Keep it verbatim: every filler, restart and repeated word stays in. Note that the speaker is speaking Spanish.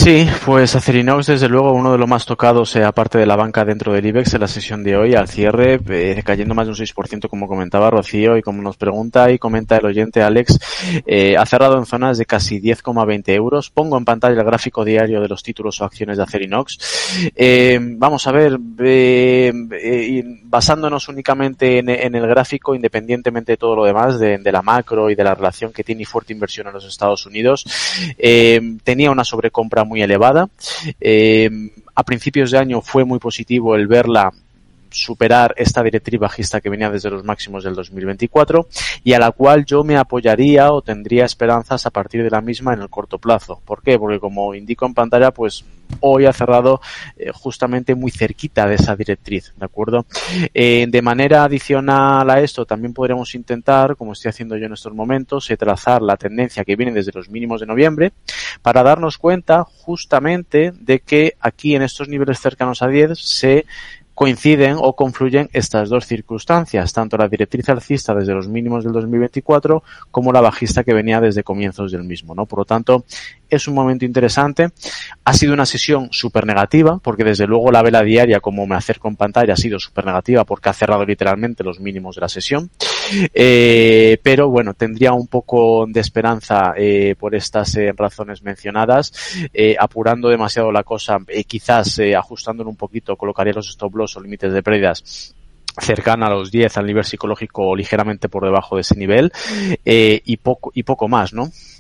Sí, pues Acerinox desde luego uno de los más tocados, eh, aparte de la banca dentro del IBEX en la sesión de hoy, al cierre, eh, cayendo más de un seis por ciento como comentaba Rocío y como nos pregunta y comenta el oyente Alex, eh, ha cerrado en zonas de casi diez coma veinte euros. Pongo en pantalla el gráfico diario de los títulos o acciones de Acerinox. Eh, vamos a ver, eh, eh, basándonos únicamente en, en el gráfico, independientemente de todo lo demás, de, de la macro y de la relación que tiene y fuerte inversión en los Estados Unidos, eh, tenía una sobrecompra muy elevada. Eh, a principios de año fue muy positivo el verla superar esta directriz bajista que venía desde los máximos del dos mil veinticuatro y a la cual yo me apoyaría o tendría esperanzas a partir de la misma en el corto plazo. ¿Por qué? Porque como indico en pantalla, pues hoy ha cerrado eh, justamente muy cerquita de esa directriz, ¿de acuerdo? Eh, de manera adicional a esto, también podremos intentar, como estoy haciendo yo en estos momentos, eh, trazar la tendencia que viene desde los mínimos de noviembre para darnos cuenta justamente de que aquí en estos niveles cercanos a diez se coinciden o confluyen estas dos circunstancias, tanto la directriz alcista desde los mínimos del dos mil veinticuatro como la bajista que venía desde comienzos del mismo, ¿no? Por lo tanto, es un momento interesante. Ha sido una sesión súper negativa, porque desde luego la vela diaria, como me acerco en pantalla, ha sido súper negativa porque ha cerrado literalmente los mínimos de la sesión. Eh, pero bueno, tendría un poco de esperanza eh, por estas eh, razones mencionadas, eh, apurando demasiado la cosa, eh, quizás eh, ajustándolo un poquito, colocaría los stop loss o límites de pérdidas cercana a los diez al nivel psicológico o ligeramente por debajo de ese nivel, eh, y poco y poco más, ¿no?